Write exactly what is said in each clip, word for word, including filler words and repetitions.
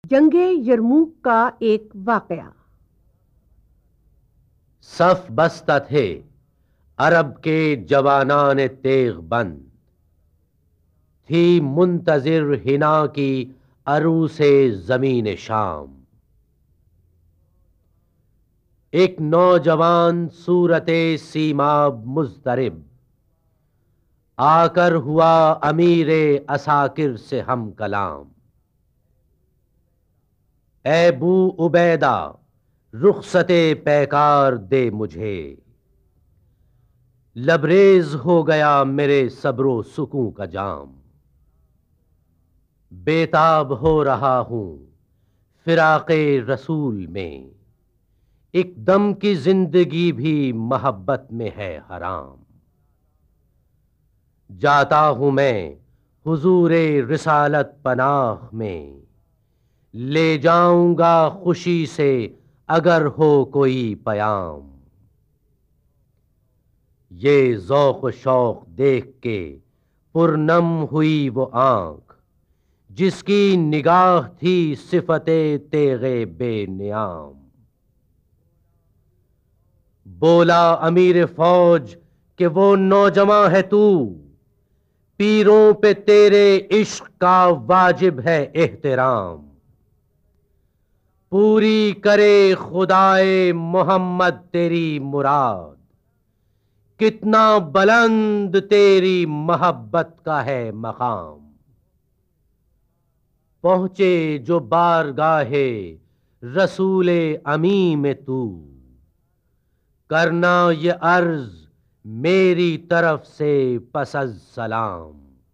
جنگ یرموک کا ایک واقعہ۔ صف بستہ تھے عرب کے جوانان تیغ بند، تھی منتظر حنا کی عروس زمین شام۔ ایک نوجوان صورت سیماب مضطرب آ کر ہوا امیر عساکر سے ہم کلام۔ اے بو عبیدہ رخصت پیکار دے مجھے، لبریز ہو گیا میرے صبر و سکون کا جام۔ بیتاب ہو رہا ہوں فراق رسول میں، ایک دم کی زندگی بھی محبت میں ہے حرام۔ جاتا ہوں میں حضور رسالت پناہ میں، لے جاؤں گا خوشی سے اگر ہو کوئی پیام۔ یہ ذوق و شوق دیکھ کے پرنم ہوئی وہ آنکھ، جس کی نگاہ تھی صفت تیغ بے نیام۔ بولا امیر فوج کہ وہ نوجواں ہے تو، پیروں پہ تیرے عشق کا واجب ہے احترام۔ پوری کرے خدائے محمد تیری مراد، کتنا بلند تیری محبت کا ہے مقام۔ پہنچے جو بارگاہ رسول امی میں تو، کرنا یہ عرض میری طرف سے پس از سلام۔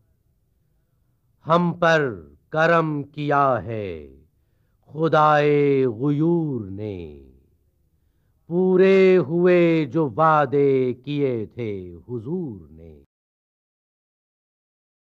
ہم پر کرم کیا ہے خدائے غیور نے، پورے ہوئے جو وعدے کیے تھے حضور نے۔